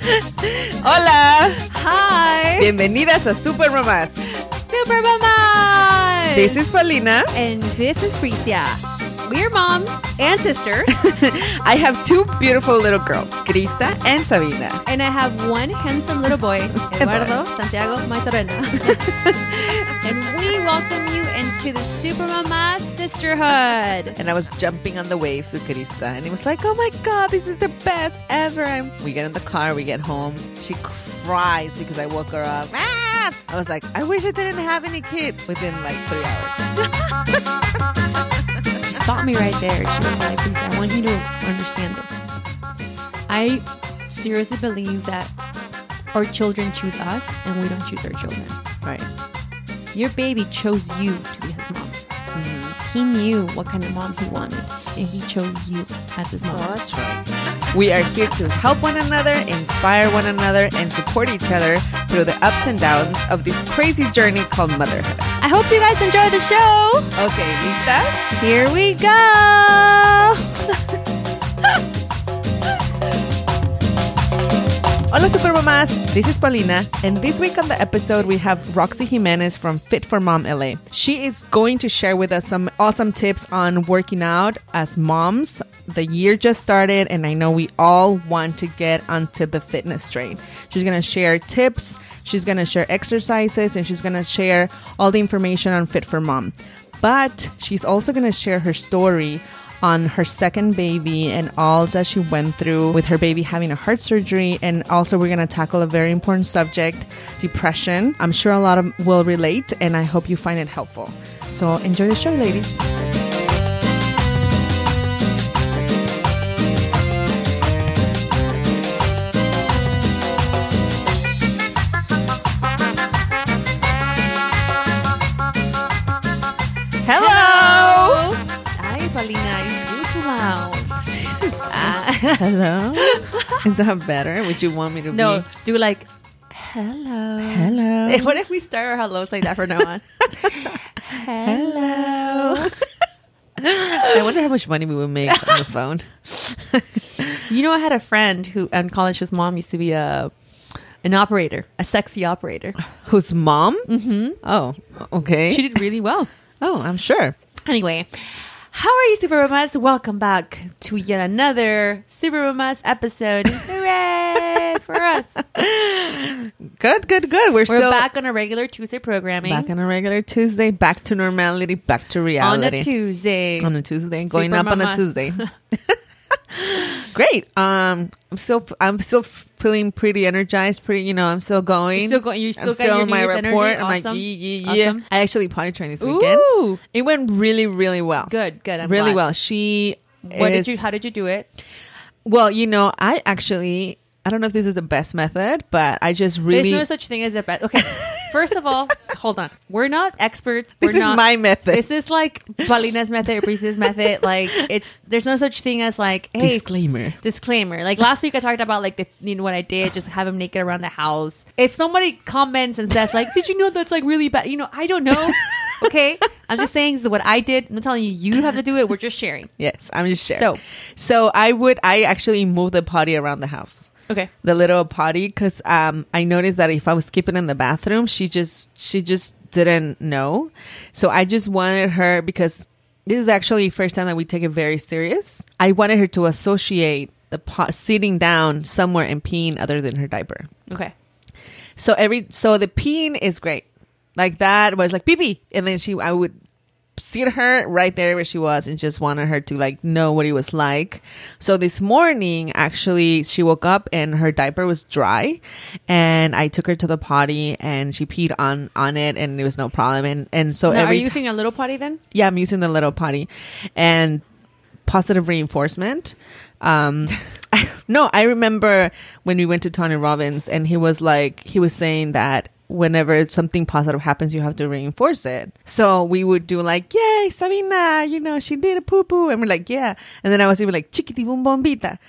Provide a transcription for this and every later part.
Hola. Hi. Bienvenidas a Super Mamás. Super Mamas. This is Paulina. And this is Pricia. We're moms and sisters. I have two beautiful little girls, Krista and Sabina. And I have one handsome little boy, Eduardo Santiago Maitorena. And we welcome you into the Super Mama Sisterhood. And I was jumping on the waves with Krista. And it was like, oh my God, this is the best ever. And we get in the car, we get home. She cries because I woke her up. Ah! I was like, I wish I didn't have any kids within like 3 hours. Stop me right there. She was like, Pricia, I want you to understand this. I seriously believe that our children choose us and we don't choose our children. Right. Your baby chose you to be his mom. Mm-hmm. He knew what kind of mom he wanted, and he chose you as his mom. Oh, that's right. We are here to help one another, inspire one another, and support each other through the ups and downs of this crazy journey called motherhood. I hope you guys enjoy the show. Okay, lista? Here we go. Hola Super Mamás, this is Paulina, and this week on the episode we have Roxy Jimenez from Fit for Mom LA. She is going to share with us some awesome tips on working out as moms. The year just started and I know we all want to get onto the fitness train. She's going to share tips, she's going to share exercises, and she's going to share all the information on Fit for Mom. But she's also going to share her story on her second baby and all that she went through with her baby having a heart surgery. And also we're going to tackle a very important subject, depression. I'm sure a lot of will relate and I hope you find it helpful. So enjoy the show, ladies. Hello. Hi, Paulina. It's too loud. Jesus. Hello. Is that better? Would you want me to No, be? do like, hello. Hello. What if we start our hellos like that from now on? Hello. I wonder how much money we would make on the phone. You know, I had a friend who in college, whose mom used to be an operator, a sexy operator. Whose mom? Mm-hmm. Oh, okay. She did really well. Oh, I'm sure. Anyway, how are you, Super Mamas? Welcome back to yet another Super Mamas episode. Hooray for us. Good. We're still back on a regular Tuesday programming. back on a regular Tuesday, back to normality, back to reality. On a Tuesday. On a Tuesday, going Super up on a Mamas. Tuesday. Great. I'm still feeling pretty energized. I'm still going. You're still got your on my New Year's report. energy? I'm Awesome. like, yeah. Awesome. I actually potty trained this weekend. Ooh. It went really, really well. Good. I'm really glad. well. How did you do it? Well, I don't know if this is the best method, but I just really... There's no such thing as a best. Okay. First of all, hold on. We're not experts. This is my method. This is like Paulina's method or Prisa's method. Like there's no such thing as like, hey, disclaimer. Like last week I talked about like what I did, just have him naked around the house. If somebody comments and says like, did you know that's like really bad? I don't know. Okay. I'm just saying this is what I did. I'm not telling you have to do it. We're just sharing. Yes, I'm just sharing. So I actually moved the potty around the house. Okay. The little potty, because I noticed that if I was keeping it in the bathroom, she just didn't know. So I just wanted her, because this is actually the first time that we take it very serious. I wanted her to associate the sitting down somewhere and peeing other than her diaper. Okay. So the peeing is great. Like that was like pee pee, and then I would seat her right there where she was and just wanted her to like know what it was like. So this morning, actually, she woke up and her diaper was dry, and I took her to the potty and she peed on it, and there was no problem. And so now, are you using a little potty then? Yeah, I'm using the little potty. And positive reinforcement. No, I remember when we went to Tony Robbins, and he was saying that whenever something positive happens, you have to reinforce it. So we would do like, yay, Sabina, she did a poo-poo. And we're like, yeah. And then I was even like, chiquiti bum bombita,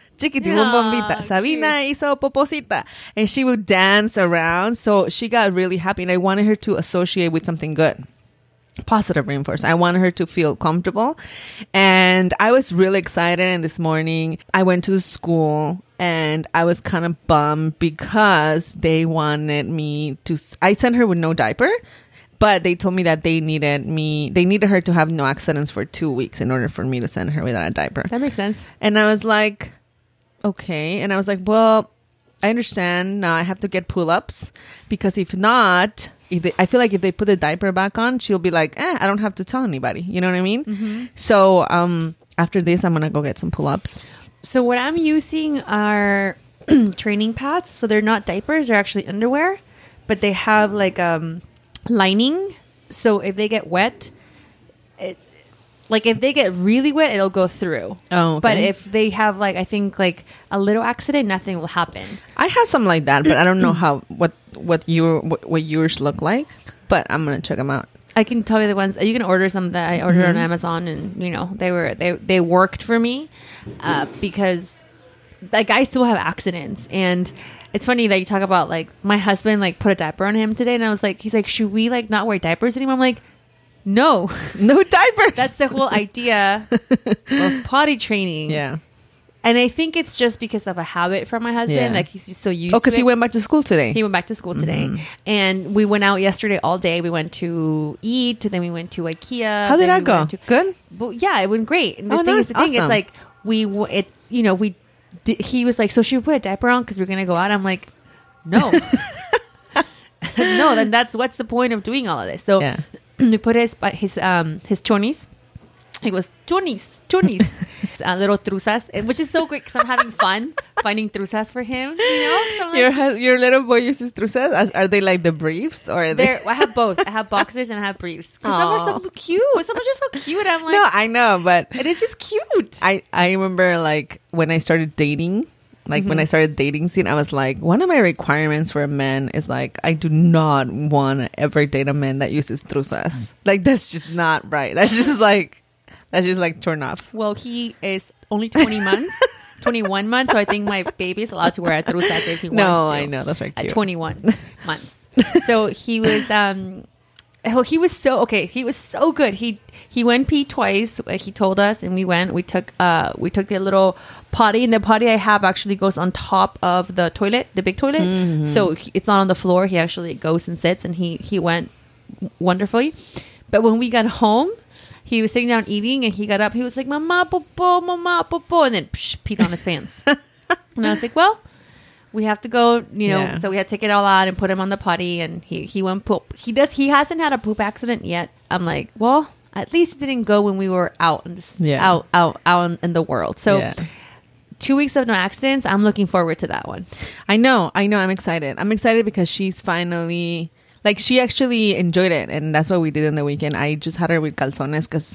Sabina hizo poposita. And she would dance around. So she got really happy, and I wanted her to associate with something good. positive reinforcement. I want her to feel comfortable. And I was really excited. And this morning I went to the school and I was kind of bummed because they wanted me to, I sent her with no diaper, but they told me that they needed her to have no accidents for 2 weeks in order for me to send her without a diaper. That makes sense. And I was like, okay. And I was like, well, I understand. Now I have to get pull-ups because if not, I feel like if they put the diaper back on, she'll be like, I don't have to tell anybody. You know what I mean? Mm-hmm. So after this, I'm going to go get some pull-ups. So what I'm using are training pads. So they're not diapers. They're actually underwear. But they have like lining. So if they get wet, if they get really wet, it'll go through. Oh, okay. But if they have I think a little accident, nothing will happen. I have some like that, but I don't know what yours look like. But I'm gonna check them out. I can tell you the ones you can order some that I ordered on Amazon, and they worked for me because I still have accidents. And it's funny that you talk about my husband put a diaper on him today, and I was like, he's like, should we not wear diapers anymore? I'm like, no diapers. That's the whole idea of potty training. Yeah. And I think it's just because of a habit from my husband. Yeah. He's just so used to it. Oh, because he went back to school today. He went back to school today. And we went out yesterday all day. We went to eat. Then we went to IKEA. How did that go? Good? Well, yeah, it went great. And the nice. thing is, he was like, so should we put a diaper on because we're going to go out? I'm like, no. No, then what's the point of doing all of this? So we put his chonies. It was chonies, little truzas, which is so great because I'm having fun finding truzas for him. So your little boy uses truzas. Are they like the briefs or are they? I have both. I have boxers and I have briefs. Because some are so cute. Some are just so cute. I'm like, no, I know, but it is just cute. I remember when I started dating. When I started dating scene, I was like, one of my requirements for a man is I do not want to ever date a man that uses truzas. That's just not right. That's just turn off. Well, he is only 20 months, 21 months. So I think my baby is allowed to wear a truzas if he wants to. No, I know. That's right. At 21 months. So he was, he was so good. He went pee twice. He told us, and we took the little potty, and the potty I have actually goes on top of the toilet, the big toilet. Mm-hmm. So it's not on the floor. He actually goes and sits, and he went wonderfully. But when we got home, he was sitting down eating, and he got up. He was like, "Mama, popo," and then peed on his pants. And I was like, "Well, we have to go, So we had to take it all out and put him on the potty, and he went poop. He hasn't had a poop accident yet. I'm like, well, at least he didn't go when we were out and out in the world. So 2 weeks of no accidents. I'm looking forward to that one. I know. I'm excited. I'm excited because she's finally she actually enjoyed it, and that's what we did in the weekend. I just had her with calzones because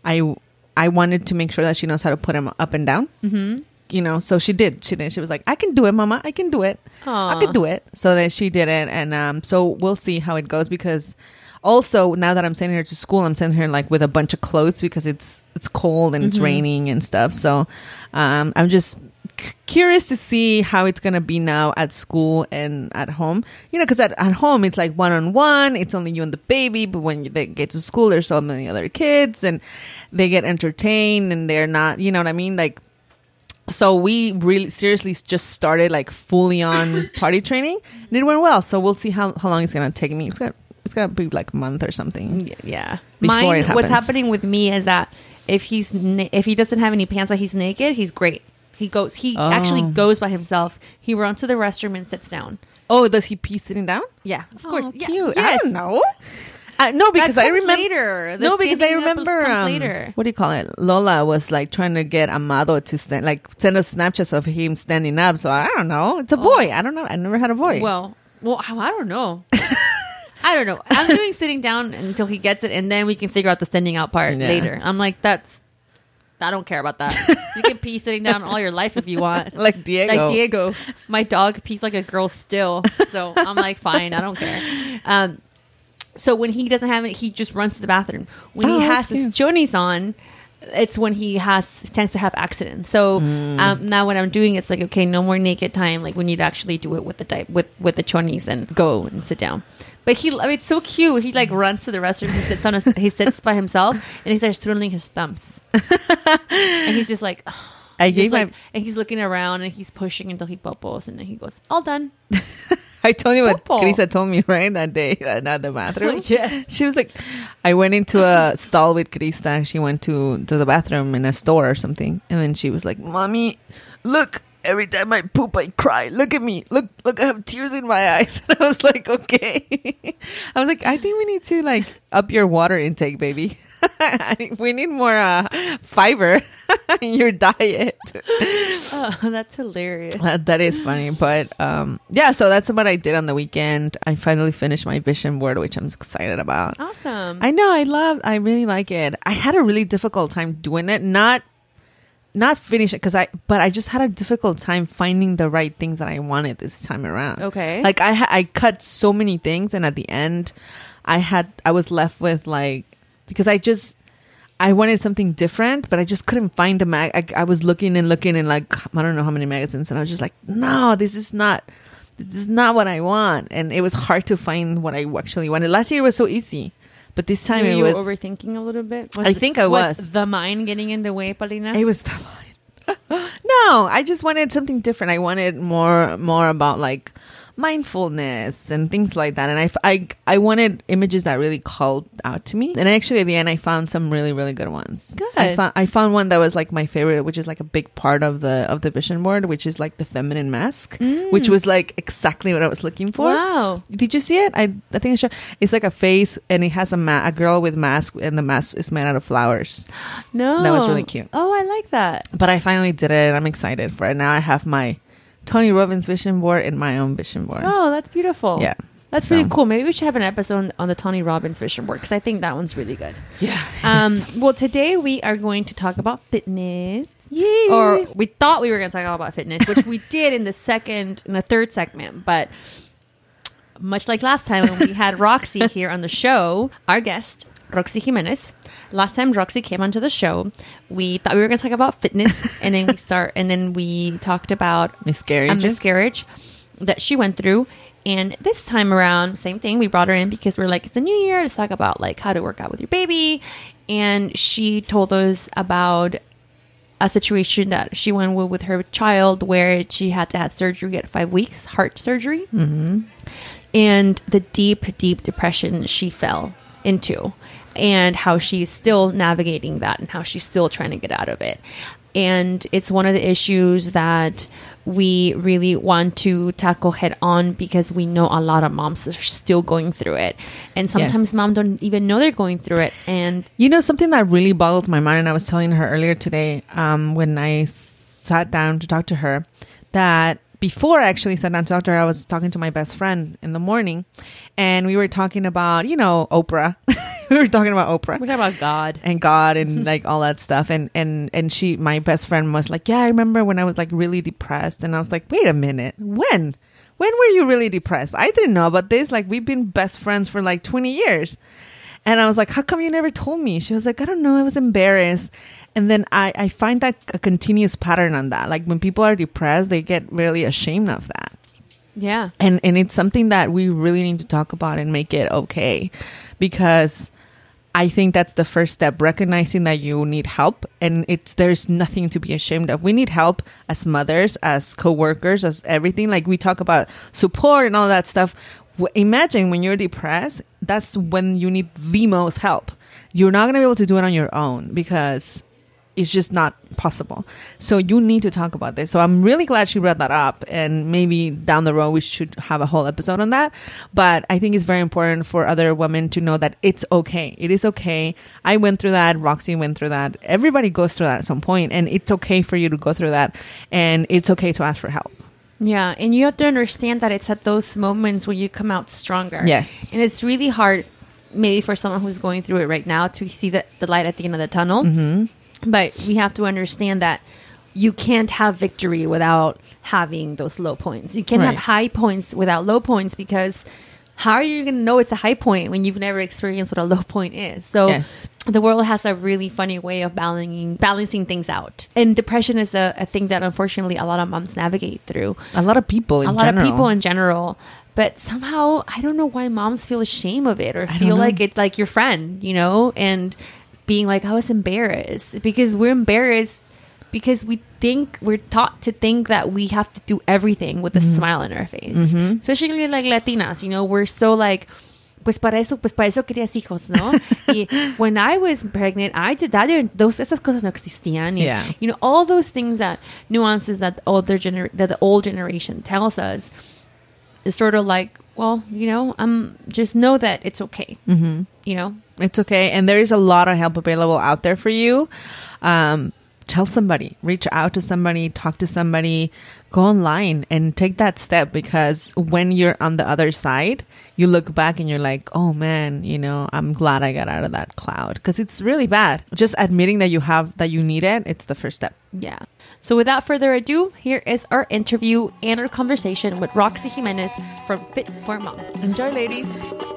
I wanted to make sure that she knows how to put them up and down. Mm-hmm. So she did. She was like, I can do it, Mama. I can do it. Aww. I can do it. So then she did it. And so we'll see how it goes because also now that I'm sending her to school, I'm sending her with a bunch of clothes because it's cold and it's raining and stuff. So I'm just curious to see how it's going to be now at school and at home. Because at home, it's one-on-one. It's only you and the baby. But when they get to school, there's so many other kids and they get entertained and they're not, you know what I mean? So we really seriously just started fully on potty training, and it went well. So we'll see how long it's gonna take me. It's gonna be a month or something. Yeah. Before it happens. What's happening with me is that if he doesn't have any pants, he's naked, he's great. He actually goes by himself. He runs to the restroom and sits down. Oh, does he pee sitting down? Yeah, of course. Cute. Yeah, yes. I don't know. No, because I remember later. Because I remember later. What do you call it? Lola was trying to get Amado to stand, send us Snapchats of him standing up. So I don't know. It's a boy. I don't know. I never had a boy. Well, I don't know. I don't know. I'm doing sitting down until he gets it, and then we can figure out the standing out part later. I'm like, I don't care about that. You can pee sitting down all your life if you want. Like Diego. My dog pees like a girl still. So I'm like, fine, I don't care. So when he doesn't have it, he just runs to the bathroom. When he has his chonies on, it's when he tends to have accidents. So now what I'm doing, it's like, okay, no more naked time. Like we need to actually do it with the with the chonies and go and sit down. But it's so cute. He like runs to the restroom. He sits by himself and he starts twiddling his thumbs. And he's just like, and he's looking around and he's pushing until he popos, and then he goes, all done. I told you what Krisa told me, right? That day at the bathroom. Yes. She was like, I went into a stall with Krista. She went to the bathroom in a store or something. And then she was like, Mommy, look, every time I poop, I cry. Look at me. Look, I have tears in my eyes. And I was like, okay. I was like, I think we need to like up your water intake, baby. We need more fiber in your diet. Oh, that's hilarious. That is funny. But yeah, so that's what I did on the weekend. I finally finished my vision board, which I'm excited about. Awesome. I know. I really like it. I had a really difficult time doing it. Not finish it but I just had a difficult time finding the right things that I wanted this time around. Okay. Like I cut so many things, and at the end I was left with like, because I wanted something different, but I just couldn't find a I was looking and like, I don't know how many magazines, and I was just like, no, this is not what I want. And it was hard to find what I actually wanted. Last year was so easy. But this time it was... overthinking a little bit? I think I was. Was the mind getting in the way, Paulina? It was the mind. No, I just wanted something different. I wanted more about like mindfulness and things like that. And I wanted images that really called out to me. And actually at the end I found some really, really good ones. Good. I found one that was like my favorite, which is like a big part of the vision board, which is like the feminine mask, which was like exactly what I was looking for. Wow. Did you see it? I think I showed. It's like a face, and it has a girl with mask, and the mask is made out of flowers. No. That was really cute. Oh, I like that. But I finally did it, and I'm excited for it. Now I have my Tony Robbins vision board and my own vision board. Oh, that's beautiful. Yeah. That's really cool. Maybe we should have an episode on the Tony Robbins vision board, because I think that one's really good. Yeah. Well, today we are going to talk about fitness. Yay. Or we thought we were going to talk about fitness, which we did in the third segment. But much like last time when we had Roxy here on the show, our guest, Roxy Jimenez. Last time Roxy came onto the show, we thought we were going to talk about fitness, and then we talked about a miscarriage that she went through. And this time around, same thing. We brought her in because we're like, it's a new year. Let's talk about like how to work out with your baby. And she told us about a situation that she went with her child, where she had to have surgery at 5 weeks, heart surgery, and the deep, deep depression she fell into, and how she's still navigating that, and how she's still trying to get out of it. And it's one of the issues that we really want to tackle head on, because we know a lot of moms are still going through it. And sometimes moms don't even know they're going through it. And you know, something that really boggles my mind, and I was telling her earlier today, when I sat down to talk to her, that before I actually sat down to talk to her, I was talking to my best friend in the morning, and we were talking about, Oprah. We were talking about Oprah. We're talking about God and like all that stuff. And my best friend was like, yeah, I remember when I was like really depressed. And I was like, wait a minute. When were you really depressed? I didn't know about this. Like, we've been best friends for like 20 years. And I was like, how come you never told me? She was like, I don't know. I was embarrassed. And then I find that a continuous pattern on that. Like, when people are depressed, they get really ashamed of that. Yeah. And it's something that we really need to talk about and make it okay. Because I think that's the first step, recognizing that you need help, and there's nothing to be ashamed of. We need help as mothers, as co-workers, as everything. Like, we talk about support and all that stuff. Imagine when you're depressed, that's when you need the most help. You're not going to be able to do it on your own, because it's just not possible. So you need to talk about this. So I'm really glad she brought that up, and maybe down the road we should have a whole episode on that. But I think it's very important for other women to know that it's okay. It is okay. I went through that. Roxy went through that. Everybody goes through that at some point, and it's okay for you to go through that, and it's okay to ask for help. Yeah, and you have to understand that it's at those moments when you come out stronger. Yes. And it's really hard, maybe for someone who's going through it right now, to see the light at the end of the tunnel. Mm-hmm. But we have to understand that you can't have victory without having those low points. You can't have high points without low points, because how are you going to know it's a high point when you've never experienced what a low point is? So the world has a really funny way of balancing things out. And depression is a thing that unfortunately a lot of moms navigate through. A lot of people in general. But somehow, I don't know why moms feel ashamed of it or feel like it's like your friend, you know, and being like, I was embarrassed. Because we're embarrassed because we're taught to think that we have to do everything with a smile on our face. Especially like Latinas, you know, we're so like, pues para eso querías hijos, ¿no? Y when I was pregnant, I did that. Esas cosas no existían. Yeah. You know, all those things nuances that the old generation tells us. It's sort of like, well, you know, just know that it's okay. You know, it's okay, and there is a lot of help available out there for you. Tell somebody, reach out to somebody, talk to somebody, go online and take that step, because when you're on the other side, you look back and you're like, oh man, you know, I'm glad I got out of that cloud, because it's really bad. Just admitting that you need it, it's the first step. Yeah. So without further ado, here is our interview and our conversation with Roxy Jimenez from Fit for Mom. Enjoy, ladies.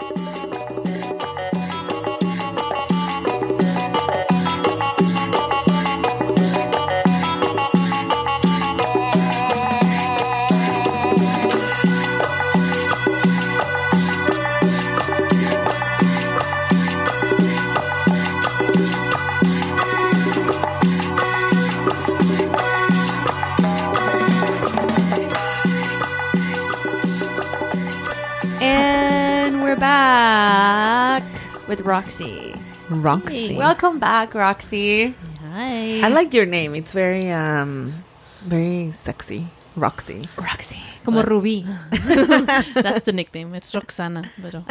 Back with Roxy. Roxy. Welcome back, Roxy. Hi. I like your name. It's very very sexy. Roxy. Como Ruby. That's the nickname. It's Roxana.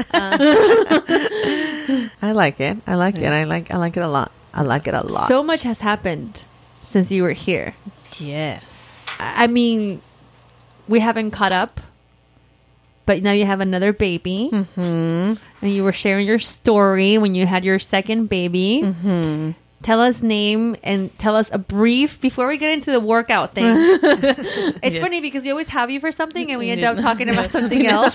I like it. I like it a lot. I like it a lot. So much has happened since you were here. Yes. I mean, we haven't caught up. But now you have another baby. And you were sharing your story when you had your second baby. Tell us name and tell us a brief before we get into the workout thing. It's funny because we always have you for something and we end up talking about something else.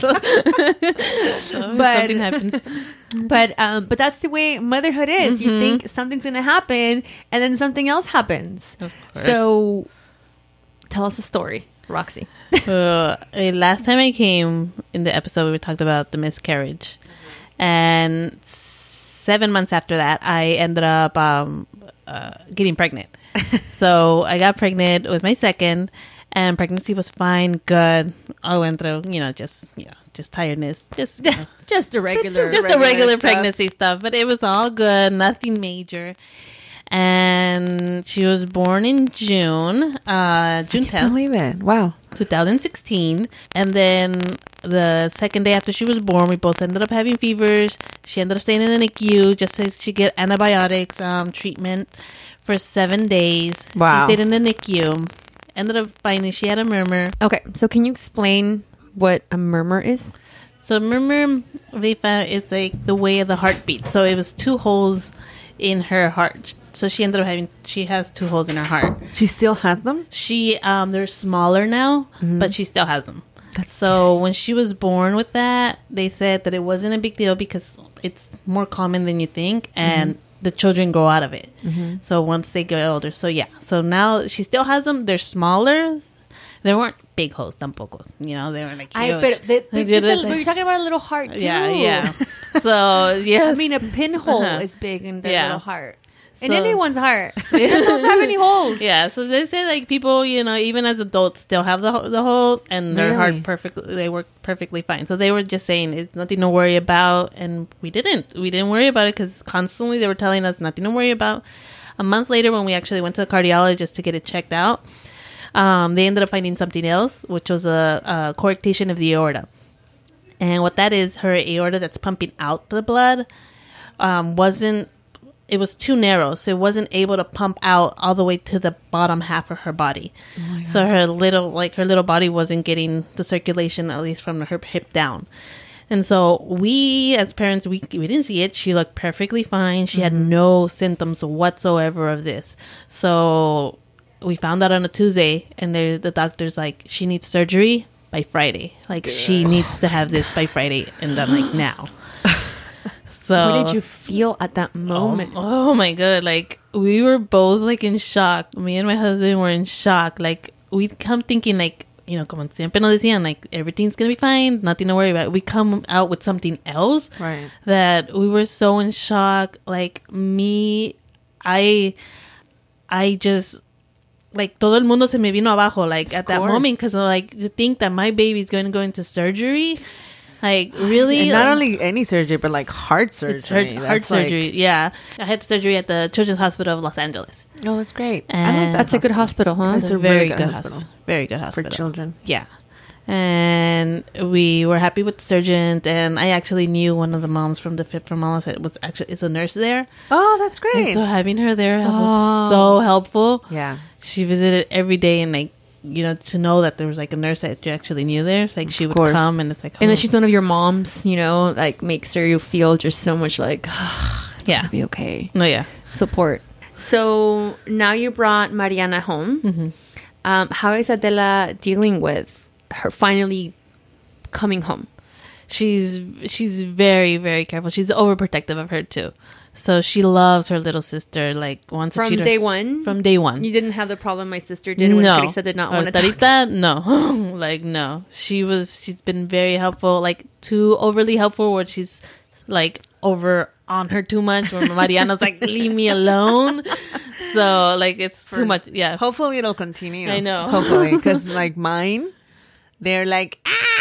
Something happens. But that's the way motherhood is. You think something's going to happen and then something else happens. Of course. So tell us a story, Roxy. Last time I came in the episode, we talked about the miscarriage. And 7 months after that, I ended up getting pregnant. So I got pregnant with my second, and pregnancy was fine, good. I went through, just tiredness, just a regular pregnancy stuff. But it was all good, nothing major. And she was born in June 10th. I can't believe it. Wow. 2016. And then the second day after she was born, we both ended up having fevers. She ended up staying in the NICU just so she get antibiotics treatment for 7 days. Wow. She stayed in the NICU. Ended up finding she had a murmur. Okay, so can you explain what a murmur is? So murmur, they found it's like the way of the heartbeat. So it was 2 holes in her heart. So she ended up she has 2 holes in her heart. She still has them? They're smaller now, but she still has them. So when she was born with that, they said that it wasn't a big deal because it's more common than you think, and the children grow out of it. So once they get older. So yeah. So now she still has them. They're smaller. They weren't big holes tampoco. They were like huge. You're talking about a little heart too. Yeah. So yeah. I mean, a pinhole is big in their little heart. In anyone's heart. It doesn't have any holes. Yeah, so they say like people, even as adults still have the holes, and their heart they work perfectly fine. So they were just saying it's nothing to worry about, and we didn't worry about it because constantly they were telling us nothing to worry about. A month later, when we actually went to the cardiologist to get it checked out, they ended up finding something else, which was a coarctation of the aorta. And what that is, her aorta that's pumping out the blood it was too narrow, so it wasn't able to pump out all the way to the bottom half of her body. So her little body wasn't getting the circulation, at least from her hip down. And so we, as parents, we didn't see it. She looked perfectly fine. She had no symptoms whatsoever of this. So we found out on a Tuesday, and the doctor's like, she needs surgery by Friday. Like, she needs to have this by Friday, and I'm like, now. So, what did you feel at that moment? Oh my God. Like, we were both like in shock. Me and my husband were in shock. Like, we'd come thinking like, you know, como siempre nos decían, like, everything's gonna be fine, nothing to worry about. We come out with something else, right? That we were so in shock. Like, I just, like, todo el mundo se me vino abajo, like, at that moment, because, like, you think that my baby's going to go into surgery. Like, really? And not only any surgery, but like heart surgery. Heart surgery, yeah. I had surgery at the Children's Hospital of Los Angeles. Oh, that's great. And that's a good hospital, huh? It's a very good hospital. Very good hospital. For children. Yeah. And we were happy with the surgeon. And I actually knew one of the moms from the Fit for Moms. Is a nurse there. Oh, that's great. And so having her there was so helpful. Yeah. She visited every day, and like, you know, to know that there was like a nurse that you actually knew there. It's like she would come, and it's like, and then she's one of your moms, you know, like makes her you feel just so much like, it's yeah, gonna be okay. No, yeah, support. So now you brought Mariana home. Mm-hmm. How is Adela dealing with her finally coming home? She's very, very careful. She's overprotective of her too. So she loves her little sister. Like, wants from to cheat day her. one. From day one, you didn't have the problem my sister did when Teresa did not want to talk. No, like, no. She's been very helpful. Like, too overly helpful, where she's like over on her too much. Where Mariana's like, leave me alone. So like, it's too much. Yeah. Hopefully it'll continue. I know. Hopefully, because like mine, they're like,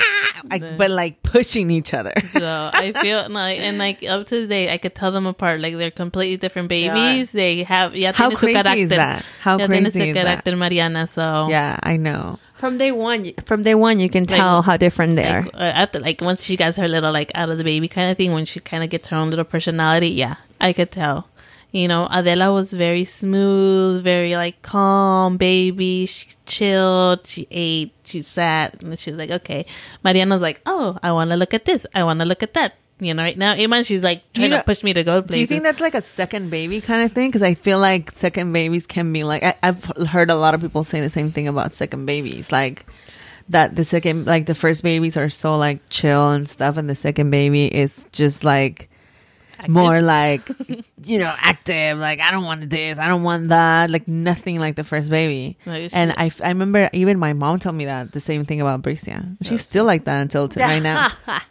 but like pushing each other. So I feel like, and like up to today, I could tell them apart. Like, they're completely different babies. They have, how crazy is that? How crazy is that? Mariana. So yeah, I know. From day one, you can tell how different they are. After, like, once she gets her little, like, out of the baby kind of thing, when she kind of gets her own little personality, yeah, I could tell. You know, Adela was very smooth, very, like, calm baby. She chilled, she ate, she sat, and she was like, okay. Mariana's like, oh, I want to look at this. I want to look at that. You know, right now, Iman, she's, like, trying to push me to go places. Do you think that's, like, a second baby kind of thing? Because I feel like second babies can be, like, I've heard a lot of people say the same thing about second babies. Like, that the second, like, the first babies are so, like, chill and stuff, and the second baby is just, like, more like, you know, active, like, I don't want this, I don't want that, like, nothing like the first baby. And I remember even my mom told me that, the same thing about Bricia. She's still like that until right now.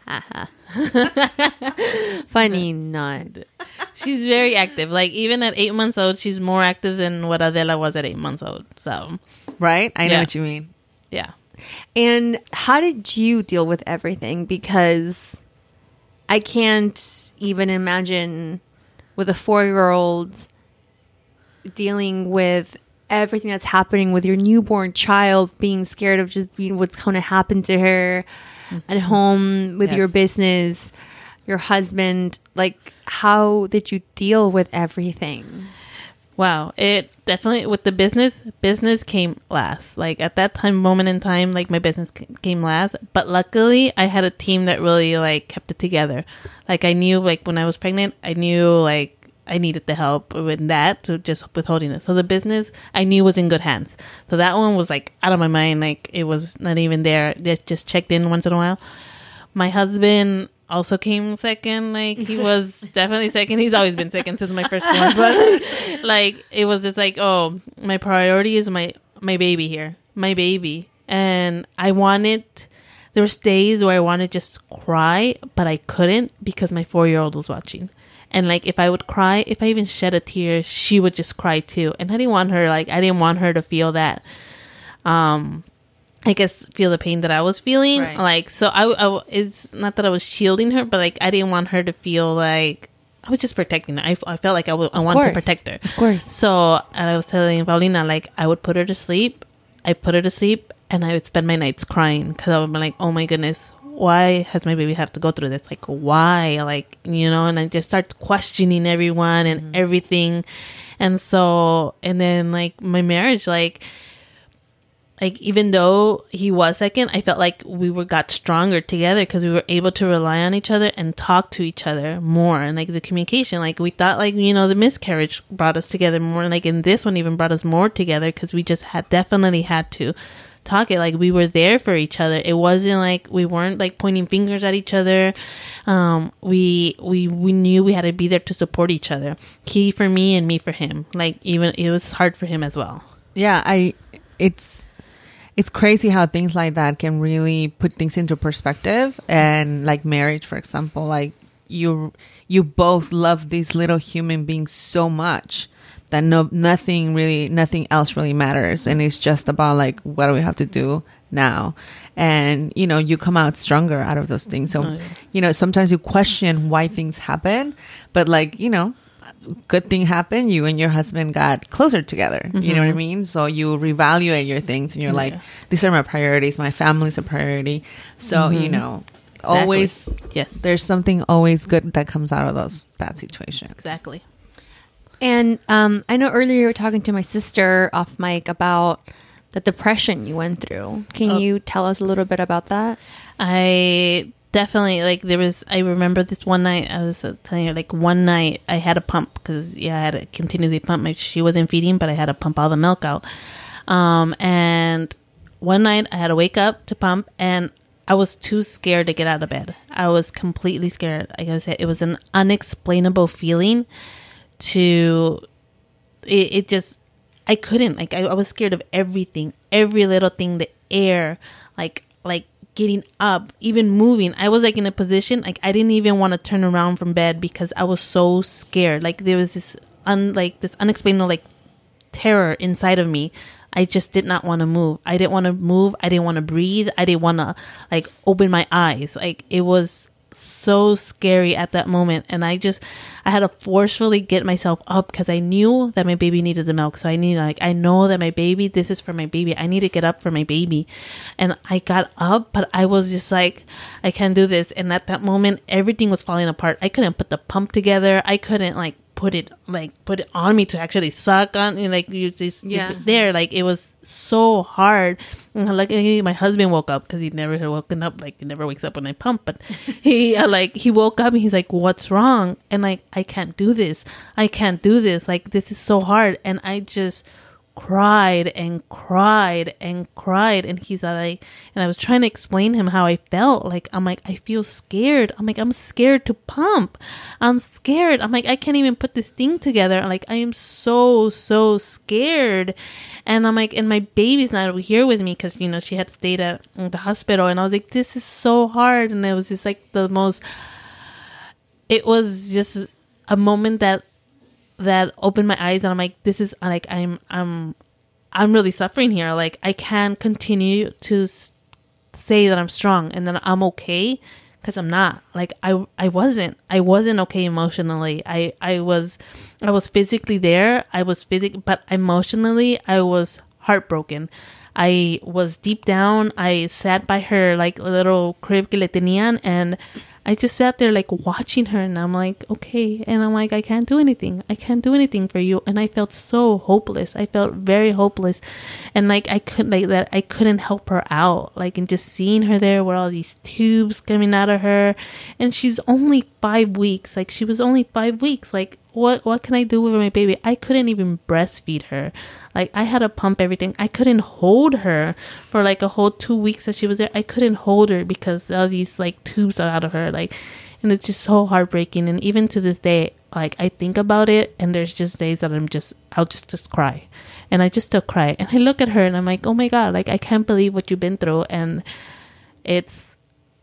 Funny not. She's very active. Like, even at 8 months old, she's more active than what Adela was at 8 months old. So, right? I know what you mean. Yeah. And how did you deal with everything? Because I can't even imagine with a 4-year-old dealing with everything that's happening with your newborn child, being scared of just being what's going to happen to her at home with your business, your husband. Like, how did you deal with everything? Wow. It definitely, with the business came last. Like, at that moment in time, like, my business came last. But luckily, I had a team that really, like, kept it together. Like, I knew, like, when I was pregnant, I knew, like, I needed the help with that, to just withholding it. So the business, I knew, was in good hands. So that one was, like, out of my mind. Like, it was not even there. It just checked in once in a while. My husband also came second. Like, he was definitely second. He's always been second since my first one. But, like, it was just like, oh, my priority is my baby here. My baby. And there was days where I wanted to just cry, but I couldn't because my 4-year-old was watching. And, like, if I would cry, if I even shed a tear, she would just cry too. And I didn't want her to feel that, I guess, feel the pain that I was feeling. Right. Like, so I, it's not that I was shielding her, but, like, I didn't want her to feel like I was just protecting her. I felt like I wanted to protect her. Of course. So, and I was telling Paulina, like, I would put her to sleep. I put her to sleep, and I would spend my nights crying because I would be like, oh my goodness, why has my baby have to go through this? Like, why? Like, you know, and I just start questioning everyone and everything. And so, and then, like, my marriage, like, even though he was second, I felt like we got stronger together because we were able to rely on each other and talk to each other more. And, like, the communication, like, we thought, like, you know, the miscarriage brought us together more. And, like, in this one even brought us more together because we just definitely had to talk it. Like, we were there for each other. It wasn't like we weren't like pointing fingers at each other. We knew we had to be there to support each other. He for me and me for him. Like, even it was hard for him as well. Yeah, it's crazy how things like that can really put things into perspective. And like marriage, for example, like you both love these little human beings so much that nothing else really matters, and it's just about like, what do we have to do now? And you come out stronger out of those things. So sometimes you question why things happen, but like good thing happened, you and your husband got closer together. You know what I mean? So you reevaluate your things, and you're like, these are my priorities, my family's a priority. So Exactly. always, yes, there's something always good that comes out of those bad situations. Exactly. And I know earlier you were talking to my sister off mic about the depression you went through. Can you tell us a little bit about that? I definitely, like, I remember this one night, I was telling her, like, one night I had a pump because, I had to continually pump. She wasn't feeding, but I had to pump all the milk out. And one night I had to wake up to pump, and I was too scared to get out of bed. I was completely scared. Like I said, it was an unexplainable feeling it just, I couldn't, like, I was scared of everything, every little thing, the air, like getting up, even moving. I was like in a position, like I didn't even want to turn around from bed because I was so scared. Like there was this unexplainable like terror inside of me. I just did not want to move. I didn't want to move. I didn't want to breathe. I didn't want to like open my eyes. Like it was so scary at that moment, and I had to forcefully get myself up because I knew that my baby needed the milk. So I know that my baby, this is for my baby. I need to get up for my baby. And I got up, but I was just like, I can't do this. And at that moment, everything was falling apart. I couldn't put the pump together. I couldn't like put it on me to actually suck on, like you just there. Like it was so hard. Like my husband woke up because he never had woken up. Like he never wakes up when I pump, but he he woke up and he's like, "What's wrong?" And like, I can't do this. Like this is so hard. And I just cried and cried and cried, and he's like, and I was trying to explain to him how I felt. Like I'm like, I feel scared. I'm scared to pump. I'm scared. I'm like, I can't even put this thing together. Like I am so scared. And I'm like, and my baby's not here with me because she had stayed at the hospital. And I was like, this is so hard. And it was just like it was just a moment that opened my eyes, and I'm like, this is like, I'm really suffering here. Like I can't continue to say that I'm strong and that I'm okay, because I'm not. Like I wasn't okay emotionally. I was physically there. But emotionally I was heartbroken. I was deep down. I sat by her like a little crib que le tenían, and I just sat there like watching her, and I'm like, okay. And I'm like, I can't do anything. I can't do anything for you. And I felt so hopeless. I felt very hopeless. And like, I couldn't help her out. Like, and just seeing her there with all these tubes coming out of her. And she's only 5 weeks. Like, she was only 5 weeks. Like, what can I do with my baby? I couldn't even breastfeed her. Like, I had to pump everything. I couldn't hold her for like a whole 2 weeks that she was there. I couldn't hold her because all these like tubes are out of her. Like, and it's just so heartbreaking. And even to this day, like I think about it, and there's just days that I'll just cry, and I just still cry. And I look at her and I'm like, oh my God, like I can't believe what you've been through. And it's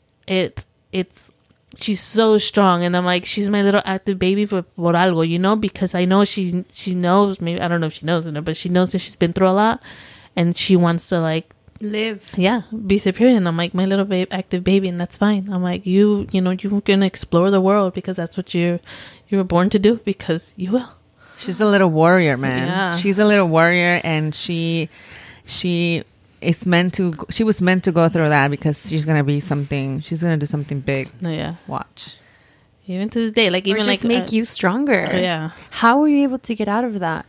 she's so strong, and I'm like, she's my little active baby por algo, because I know she knows, maybe I don't know if she knows it, but she knows that she's been through a lot, and she wants to like live, be superior. And I'm like, my little active baby, and that's fine. I'm like, you're gonna explore the world because that's what you were born to do, because you will. She's a little warrior, man. Yeah. She's a little warrior, and she was meant to go through that because she's gonna do something big. No, yeah. Watch. Even to this day, like, even or just like make you stronger. Yeah. How were you able to get out of that?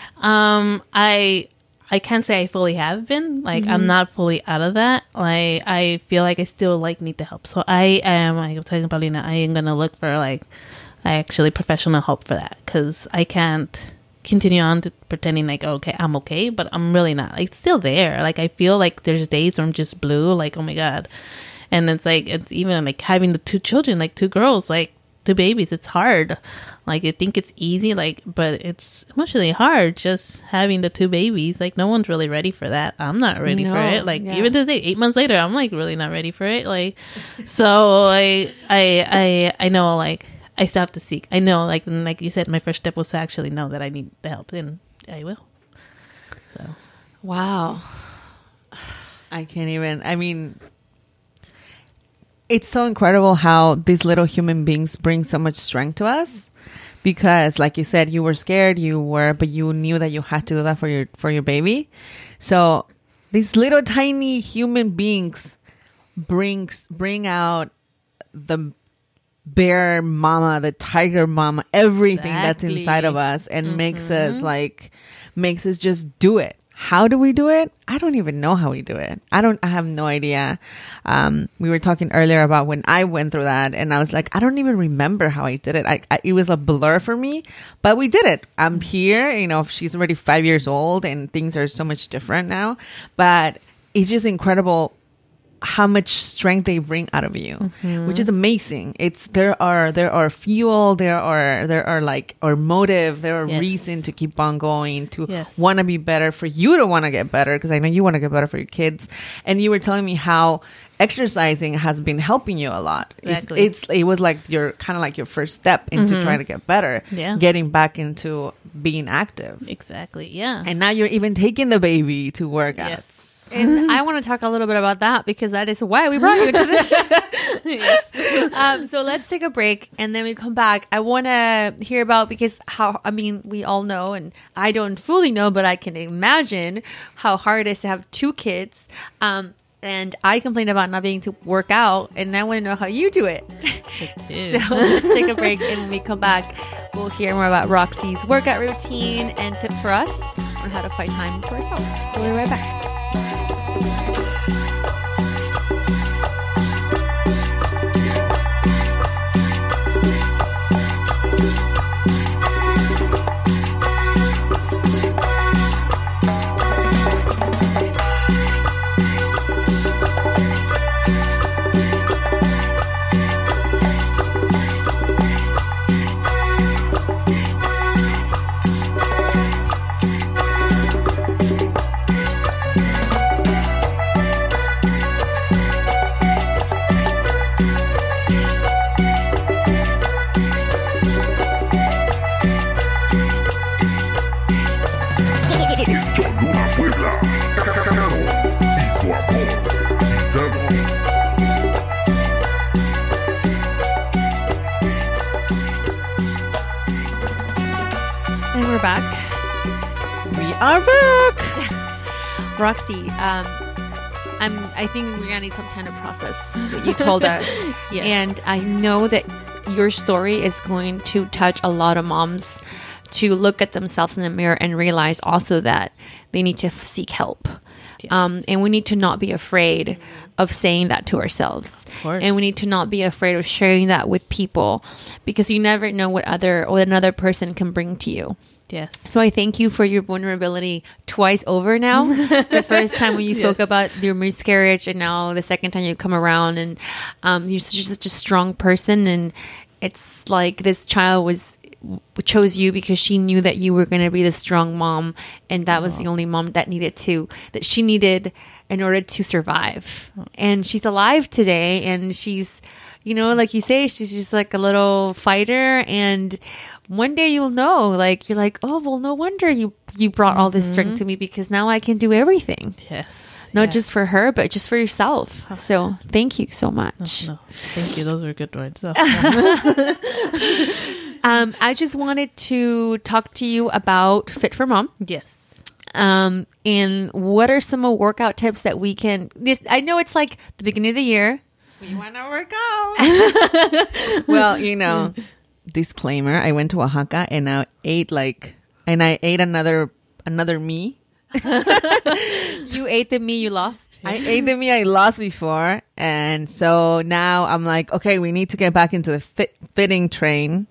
I can't say I fully have been. Like, I'm not fully out of that. Like, I feel like I still like need the help. So I was telling Paulina, I am gonna look for like actually professional help for that, because I can't continue on to pretending like, okay, I'm okay, but I'm really not. It's still there. Like, I feel like there's days where I'm just blue, like, oh my God. And it's like, it's even like having the 2 children, like 2 girls, like 2 babies. It's hard. Like, I think it's easy, like, but it's emotionally hard just having the 2 babies. Like, no one's really ready for that. I'm not ready for it. Like, even today, 8 months later, I'm like really not ready for it. Like, so I know, like, I still have to seek. I know, like you said, my first step was to actually know that I need the help, and I will. So, wow, I can't even. I mean, it's so incredible how these little human beings bring so much strength to us. Because, like you said, you were scared, but you knew that you had to do that for your baby. So these little tiny human beings bring out the bear mama, the tiger mama, everything that's inside of us, and makes us just do it. How do we do it? I don't even know how we do it. I have no idea. We were talking earlier about when I went through that, and I was like, I don't even remember how I did it. It was a blur for me, but we did it. I'm here. You know, she's already 5 years old, and things are so much different now. But it's just incredible how much strength they bring out of you, which is amazing. There are fuel, there are like, or motive, there are reason to keep on going, to want to be better, for you to want to get better, because I know you want to get better for your kids. And you were telling me how exercising has been helping you a lot. Exactly. It was like your kind of like your first step into trying to get better, getting back into being active. Exactly. Yeah. And now you're even taking the baby to work out. And I want to talk a little bit about that, because that is why we brought you into the show. So let's take a break, and then we come back. I want to hear about, because we all know, and I don't fully know, but I can imagine how hard it is to have 2 kids. And I complain about not being able to work out, and I want to know how you do it. So let's take a break, and when we come back, we'll hear more about Roxy's workout routine and tips for us on how to find time for ourselves. We'll be right back. Back. We are back. Roxy, I think we're gonna need some time to process what you told us. And I know that your story is going to touch a lot of moms to look at themselves in the mirror and realize also that they need to seek help. And we need to not be afraid of saying that to ourselves. And we need to not be afraid of sharing that with people, because you never know what another person can bring to you. Yes. So I thank you for your vulnerability twice over now. The first time when you spoke about your miscarriage, and now the second time you come around, and you're such a strong person. And it's like this child chose you because she knew that you were going to be the strong mom, and that was the only mom that she needed in order to survive. And she's alive today, and she's, like you say, she's just like a little fighter. And one day you'll know, like, you're like, oh, well, no wonder you brought all this strength to me, because now I can do everything. Yes. Not just for her, but just for yourself. So thank you so much. No. Thank you. Those were good words. I just wanted to talk to you about Fit for Mom. Yes. And what are some workout tips that we can... I know it's like the beginning of the year. We want to work out. Well, disclaimer, I went to Oaxaca, and I ate another me You ate the me you lost. I ate the me I lost before. And so now I'm like, okay, we need to get back into the fitness train.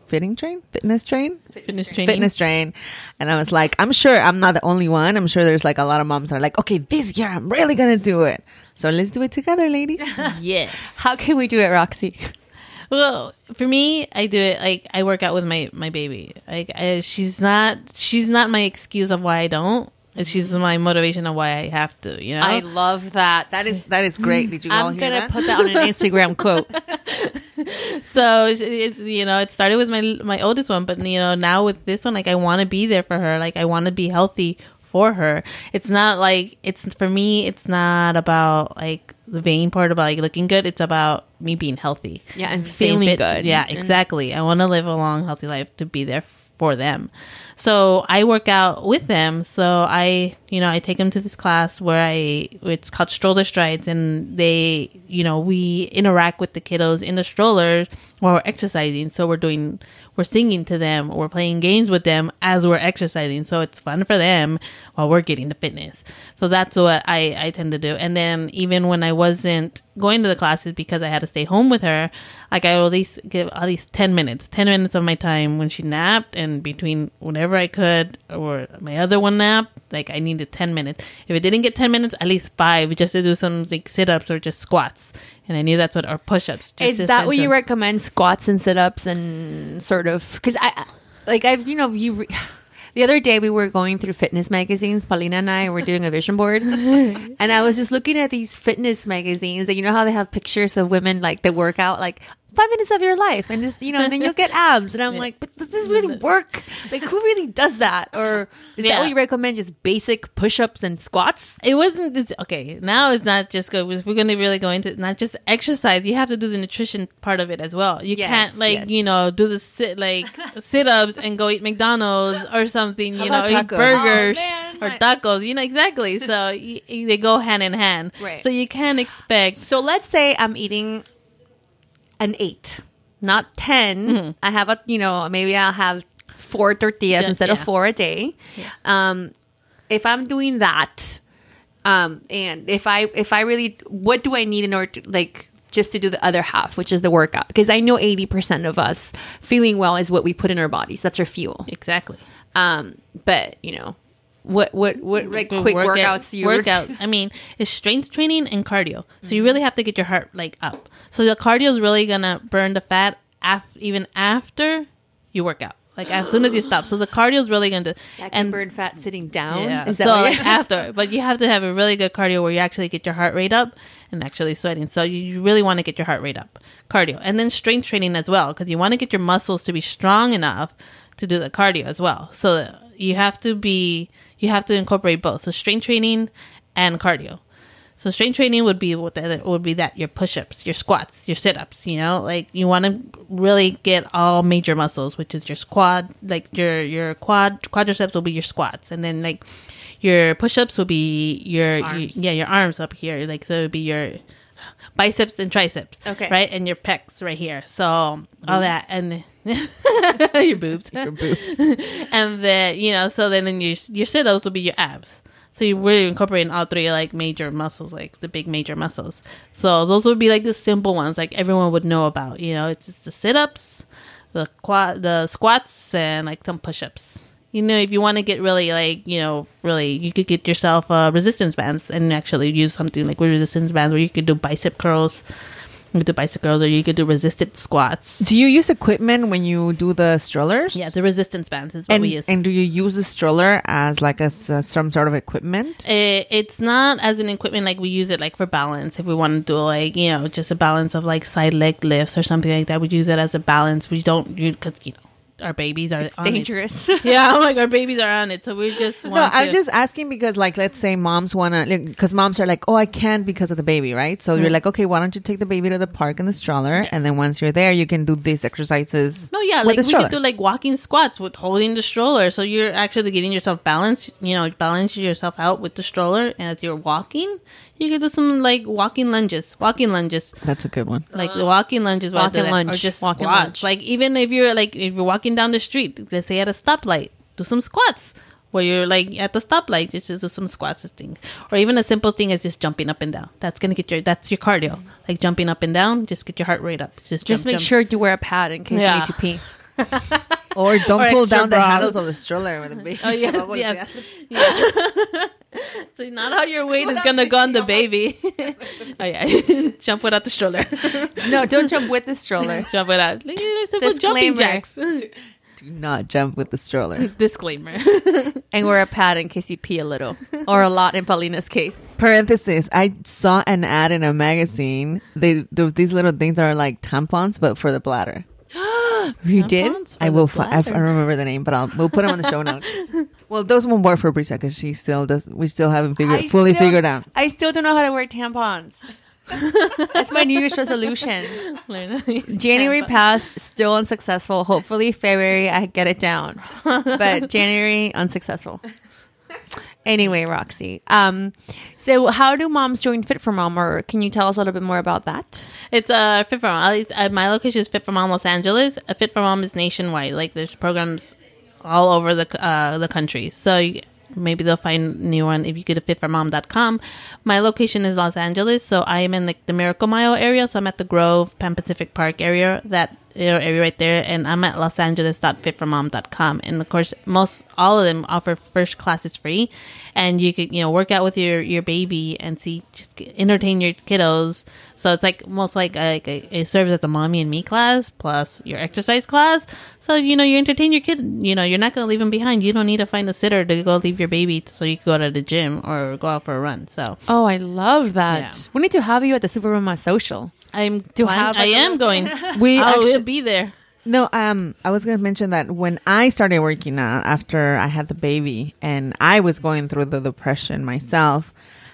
And I was like, I'm sure I'm not the only one. I'm sure there's like a lot of moms that are like, okay, this year I'm really going to do it. So let's do it together, ladies. Yes. How can we do it, Roxy? Well, for me, I do it like I work out with my baby. Like she's not my excuse of why I don't. She's my motivation of why I have to. You know, I love that. That is great. Did you all hear that? I'm gonna put that on an Instagram quote. So it started with my oldest one, but now with this one, like I want to be there for her. Like I want to be healthy for her. It's not like for me. It's not about like the vain part about like looking good. It's about me being healthy. Yeah, and feeling good. Yeah, exactly. I want to live a long, healthy life to be there for them. So I work out with them. So I take them to this class where it's called Stroller Strides, and they, we interact with the kiddos in the strollers while we're exercising. So we're singing to them, we're playing games with them as we're exercising. So it's fun for them while we're getting the fitness. So that's what I tend to do. And then even when I wasn't going to the classes because I had to stay home with her, like I would at least give at least 10 minutes of my time when she napped and between whenever I could or my other one nap, like I needed 10 minutes. If it didn't get 10 minutes, at least 5 just to do some like sit-ups or just squats. And I knew that's what our push-ups. Is that what you recommend? Squats and sit-ups and sort of, because the other day we were going through fitness magazines. Paulina and I were doing a vision board, and I was just looking at these fitness magazines. And you know how they have pictures of women like that work out, like 5 minutes of your life, and just and then you'll get abs. And I'm like, but does this really work? Like, who really does that? Or is that what you recommend? Just basic push-ups and squats? It wasn't okay. Now it's not just good. If we're going to really go into not just exercise, you have to do the nutrition part of it as well. You can't do the sit-ups and go eat McDonald's or something. Eat burgers or tacos. Exactly. So they go hand in hand. Right. So you can't expect. So let's say I'm eating an 8, not 10. Mm-hmm. I have maybe I'll have 4 tortillas instead of 4 a day. Yeah. If I'm doing that, and if I really, what do I need in order to just to do the other half, which is the workout? Because I know 80% of us feeling well is what we put in our bodies. That's our fuel. Exactly. But what quick workouts do you workout? I mean, it's strength training and cardio. So you really have to get your heart up. So the cardio is really gonna burn the fat even after you work out. Like as soon as you stop. So the cardio is really gonna burn fat sitting down. Yeah. Is that after? But you have to have a really good cardio where you actually get your heart rate up and actually sweating. So you really want to get your heart rate up, cardio, and then strength training as well, because you want to get your muscles to be strong enough to do the cardio as well. So you have to incorporate both. So strength training and cardio. So strength training would be your push-ups, your squats, your sit-ups, like you want to really get all major muscles, which is your quad, like your quadriceps will be your squats. And then like your push-ups will be your arms up here. Like, so it would be your biceps and triceps. Okay. Right. And your pecs right here. So all that. And your boobs. And then, so then your sit-ups will be your abs. So you're really incorporating all 3 like major muscles, like the big major muscles. So those would be like the simple ones, like everyone would know about. It's just the sit-ups, the squats, and like some push-ups. If you want to get really really, you could get yourself resistance bands and actually use something like with resistance bands where you could do bicep curls. You could do bicep curls, or you could do resisted squats. Do you use equipment when you do the strollers? Yeah, the resistance bands is what we use. And do you use the stroller as some sort of equipment? It's not as an equipment. Like we use it like for balance. If we want to do just a balance of like side leg lifts or something like that, we use it as a balance. We don't because our babies are on dangerous. It. Yeah, our babies are on it, so we just want I'm just asking because let's say moms want to, because moms are like, oh, I can't because of the baby, right? So you're like, okay, why don't you take the baby to the park in the stroller, and then once you're there you can do these exercises. No, yeah, like we could do like walking squats with holding the stroller, so you're actually getting yourself balanced, balance yourself out with the stroller, and as you're walking you could do some like walking lunges. That's a good one. Like the walking lunges, or just walking squats. lunge. Like even if you're walking down the street, let's say at a stoplight, do some squats where you're like at the stoplight, just do some squats and things, or even a simple thing is just jumping up and down. That's gonna get that's your cardio, like jumping up and down. Just get your heart rate up. Just make sure you wear a pad in case you need to pee. Or don't pull down the handles of the stroller with the baby. Oh yes. So not how your weight is gonna go on the baby. Oh yeah, jump without the stroller. No, don't jump with the stroller. Jump without. Simple jumping jacks. Do not jump with the stroller. Disclaimer. And wear a pad in case you pee a little or a lot in Paulina's case. Parenthesis, I saw an ad in a magazine. They do these little things that are like tampons, but for the bladder. You did? I will. I don't remember the name, but we'll put them on the show notes. Well, those won't work for Brisa because she still does. We still haven't fully figured out. I still don't know how to wear tampons. That's my New Year's resolution. January passed, still unsuccessful. Hopefully February I get it down, but January unsuccessful. Anyway, Roxy. So how do moms join Fit for Mom, or can you tell us a little bit more about that? It's Fit for Mom. At least my location is Fit for Mom Los Angeles. Fit for Mom is nationwide. Like there's programs all over the country. So maybe they'll find a new one if you go to fitformom.com. My location is Los Angeles, so I am in like the Miracle Mile area. So I'm at the Grove, Pan Pacific Park area, that area right there, and I'm at losangeles.fitformom.com. And of course, all of them offer first classes free, and you could work out with your baby and just entertain your kiddos. So it's like almost like a serves as a mommy and me class plus your exercise class. So you entertain your kid. You're not going to leave them behind. You don't need to find a sitter to go leave your baby so you can go to the gym or go out for a run. So I love that. Yeah. We need to have you at the Super Mama Social. I am going. We'll be there. No, I was going to mention that when I started working out after I had the baby and I was going through the depression myself,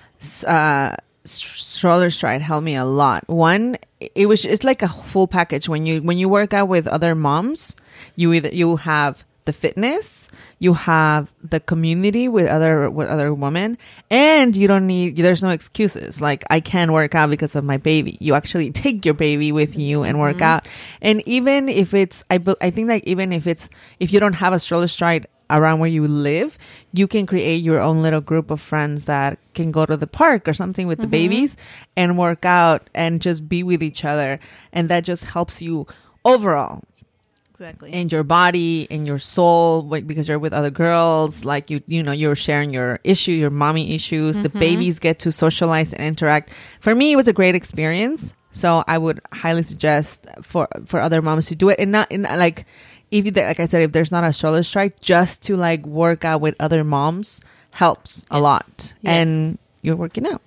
Stroller Stride helped me a lot. One, it's like a full package. When you work out with other moms, you have the fitness, you have the community with other women, and there's no excuses. Like, I can't work out because of my baby. You actually take your baby with you and work out. And even if it's, I think like even if you don't have a Stroller Stride around where you live, you can create your own little group of friends that can go to the park or something with the babies and work out and just be with each other. And that just helps you overall. Exactly. In your body, in your soul, because you're with other girls, like you're sharing your mommy issues. The babies get to socialize and interact. For me, it was a great experience. So I would highly suggest for other moms to do it, and not in like, like I said, if there's not a Stroller Stride, just to like work out with other moms helps a lot, and you're working out.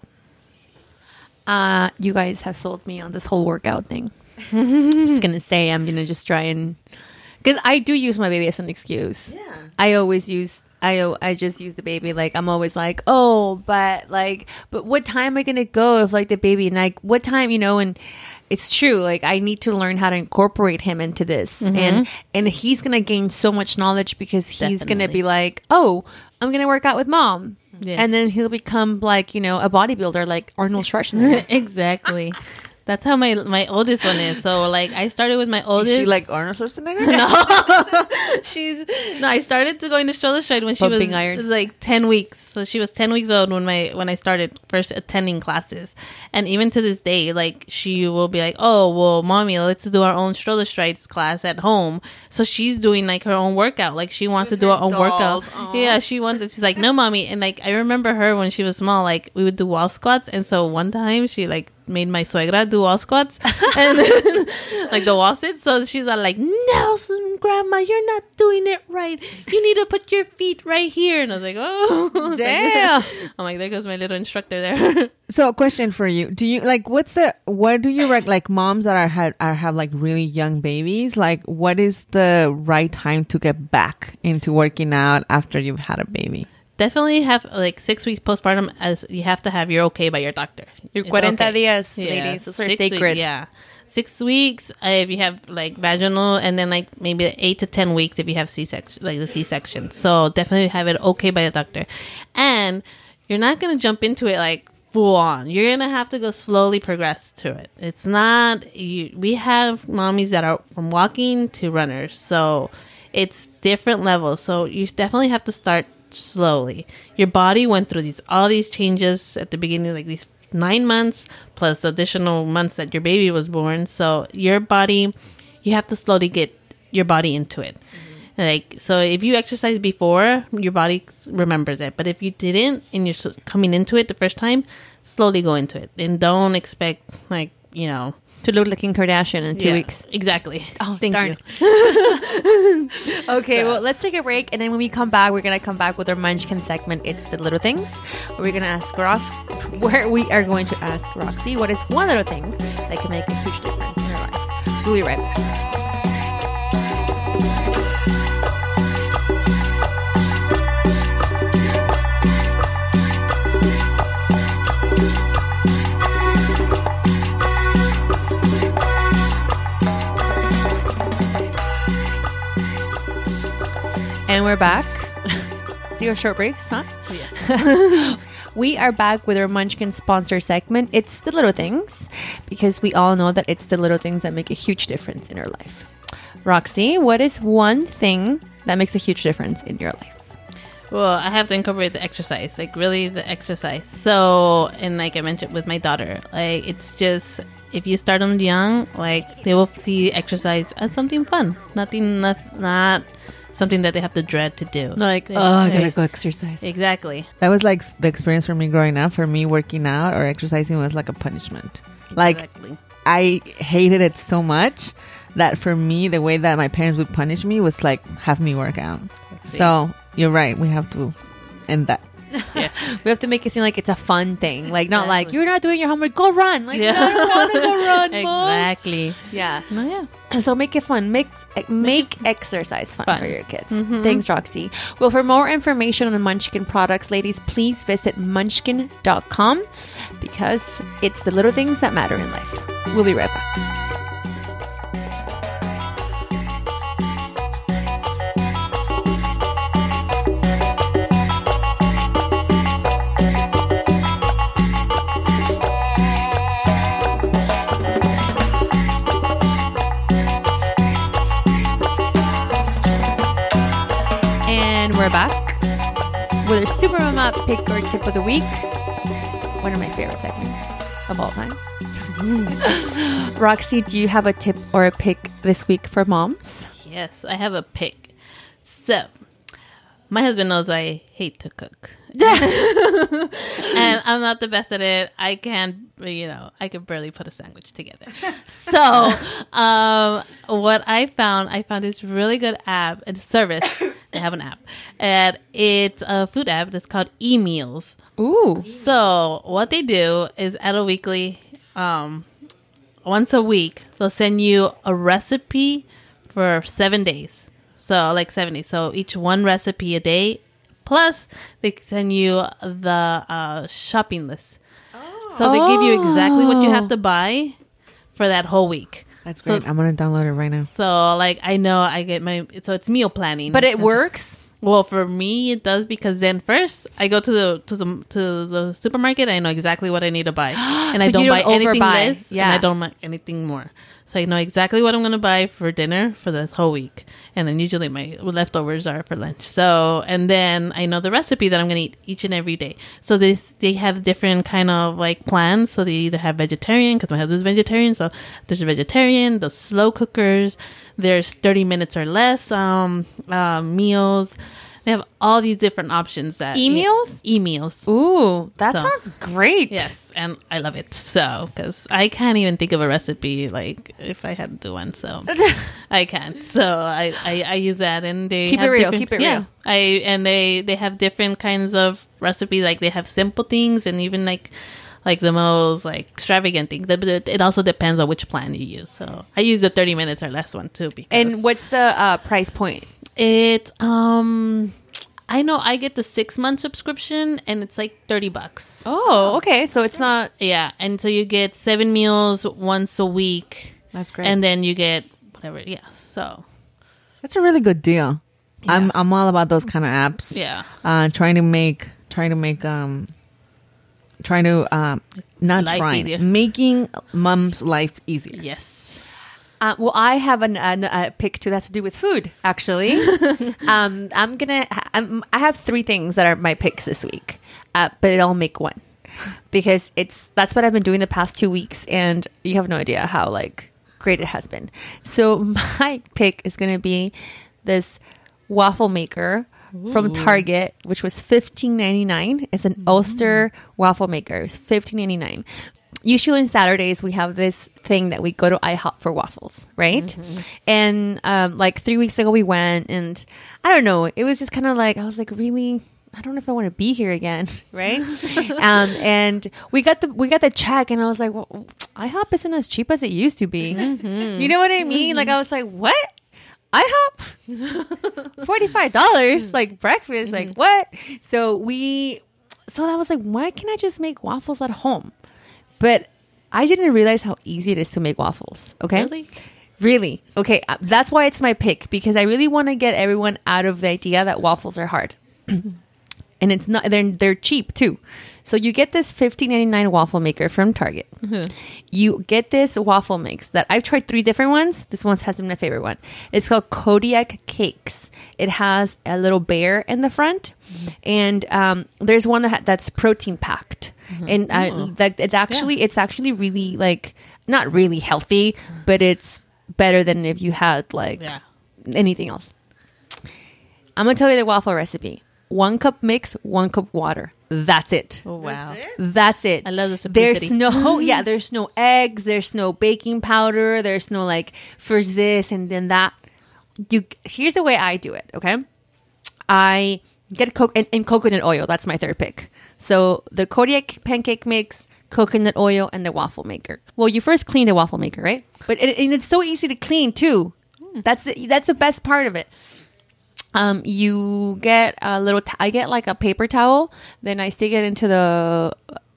You guys have sold me on this whole workout thing. I'm just gonna say I'm gonna just try and, because I do use my baby as an excuse. Yeah, I just use the baby. Like, I'm always like, but what time am I gonna go if like the baby, and like what time, and it's true. Like, I need to learn how to incorporate him into this, and he's gonna gain so much knowledge because he's gonna be like, I'm gonna work out with mom. Yes. And then he'll become like, a bodybuilder like Arnold Schwarzenegger. Exactly. That's how my oldest one is. So like, I started with my oldest. Is she like Arnold Schwarzenegger? No, I started to go into Stroller Stride when she was like 10 weeks. So she was 10 weeks old when I started first attending classes. And even to this day, like, she will be like, well, mommy, let's do our own Stroller Strides class at home. So she's doing like her own workout. Like, she wants to do her own workout. Aww. Yeah, she wants it. She's like, no, mommy. And like, I remember her when she was small, like, we would do wall squats. And so one time she like made my suegra do wall squats and then, like the wall sits. So she's like, no, grandma, you're not doing it right. You need to put your feet right here. And I was like, oh, damn. I'm like, there goes my little instructor there. So a question for you. Do you like, what do you like moms that have like really young babies? Like, what is the right time to get back into working out after you've had a baby? Definitely have like 6 weeks postpartum, as you have to have your okay by your doctor. Your 40 días, ladies. Those are sacred. 6 weeks if you have like vaginal, and then like maybe 8 to 10 weeks if you have C-section, like the C-section. So definitely have it okay by the doctor. And you're not going to jump into it like full on. You're going to have to go slowly progress to it. It's not, we have mommies that are from walking to runners. So it's different levels. So you definitely have to start slowly. Your body went through all these changes at the beginning, like these 9 months plus additional months that your baby was born. So your body, you have to slowly get your body into it. Like, so if you exercise before, your body remembers it. But if you didn't and you're coming into it the first time, slowly go into it. And don't expect, like, you know, to look like Kim Kardashian in 2 weeks. Exactly. Oh, thank you. Okay, well, let's take a break. And then when we come back, we're going to come back with our Munchkin segment. It's the little things. We're going to ask where we are going to ask Roxy, what is one little thing that can make a huge difference in her life? We'll be right back. And we're back. See our short breaks, huh? Yes. We are back with our Munchkin sponsor segment. It's the little things, because we all know that it's the little things that make a huge difference in our life. Roxy, what is one thing that makes a huge difference in your life? Well, I have to incorporate the exercise, like really the exercise. So, and like I mentioned with my daughter, like it's just, if you start them young, like they will see exercise as something fun. Not something that they have to dread to do. Like, I gotta go exercise. Exactly. That was like the experience for me growing up. For me, working out or exercising was like a punishment. Like, Exactly. I hated it so much that for me, the way that my parents would punish me was like have me work out. So you're right. We have to end that. Yes. We have to make it seem like it's a fun thing. Like, not like, you're not doing your homework, go run. Like, Yeah. I don't want to go run, Mom. Exactly. Yeah. No, yeah. So make it fun. Make exercise fun for your kids. Thanks, Roxy. Well, for more information on Munchkin products, ladies, please visit munchkin.com, because it's the little things that matter in life. We'll be right back. We're back with our Super Mama Pick or Tip of the Week. One of my favorite segments of all time. Roxy, do you have a tip or a pick this week for moms? Yes, I have a pick. So, my husband knows I hate to cook. And I'm not the best at it. I can barely put a sandwich together. So, what I found this really good app and service. They have an app, and it's a food app that's called eMeals. Ooh. So what they do is at a weekly, once a week, they'll send you a recipe for 7 days. So like 7 days. So each one recipe a day. Plus, they send you the shopping list. Oh. So they give you exactly what you have to buy for that whole week. That's great. So, I'm going to download it right now. So, like, I know I get so it's meal planning. But it works? Well, for me, it does, because then first I go to the supermarket. I know exactly what I need to buy. And so I don't buy anything less. Yeah. And I don't buy anything more. So I know exactly what I'm going to buy for dinner for this whole week. And then usually my leftovers are for lunch. So, and then I know the recipe that I'm going to eat each and every day. So they have different kind of like plans. So they either have vegetarian, because my husband's vegetarian. So there's a vegetarian, the slow cookers. There's 30 minutes or less meals. They have all these different options. E-meals? E-meals. Ooh, that sounds great. Yes, and I love it. So, because I can't even think of a recipe, like, if I had to do one. So, I can't. So, I use that, and they keep it real. Keep it real. They have different kinds of recipes. Like, they have simple things, and even like the most like extravagant thing. It also depends on which plan you use. So, I use the 30 minutes or less one too. And what's the price point? It I know I get the 6-month subscription, and it's like $30. Oh, okay. So it's not. Yeah, and so you get 7 meals once a week. That's great. And then you get whatever. Yeah, so that's a really good deal. Yeah. I'm all about those kind of apps. Yeah. Making mom's life easier. Yes. Well, I have a pick too that's to do with food, actually. I have 3 things that are my picks this week, but it'll make one because that's what I've been doing the past 2 weeks, and you have no idea how like great it has been. So my pick is going to be this waffle maker from Target, which was $15.99. It's an Ulster waffle maker. It's $15.99. Usually on Saturdays, we have this thing that we go to IHOP for waffles, right? Mm-hmm. And like 3 weeks ago, we went, and I don't know. It was just kind of like, I was like, really? I don't know if I want to be here again, right? And we got the check, and I was like, well, IHOP isn't as cheap as it used to be. Mm-hmm. You know what I mean? Mm-hmm. Like, I was like, what? IHOP? $45? Like, breakfast? Like, what? So I was like, why can't I just make waffles at home? But I didn't realize how easy it is to make waffles. Okay. Really? Okay. That's why it's my pick, because I really want to get everyone out of the idea that waffles are hard. And it's not, they're cheap too. So you get this $15.99 waffle maker from Target. Mm-hmm. You get this waffle mix that I've tried 3 different ones. This one has been my favorite one. It's called Kodiak Cakes. It has a little bear in the front. Mm-hmm. And there's one that's protein packed. Mm-hmm. And it's actually really like, not really healthy, but it's better than if you had like anything else. I'm going to tell you the waffle recipe. 1 cup mix, 1 cup water. That's it. Oh, wow. That's it. I love the simplicity. There's no eggs. There's no baking powder. There's no like first this and then that. Here's the way I do it. Okay. I get coconut oil. That's my 3rd pick. So the Kodiak pancake mix, coconut oil, and the waffle maker. Well, you first clean the waffle maker, right? But and it's so easy to clean too. That's the best part of it. You get a little. I get like a paper towel. Then I stick it into the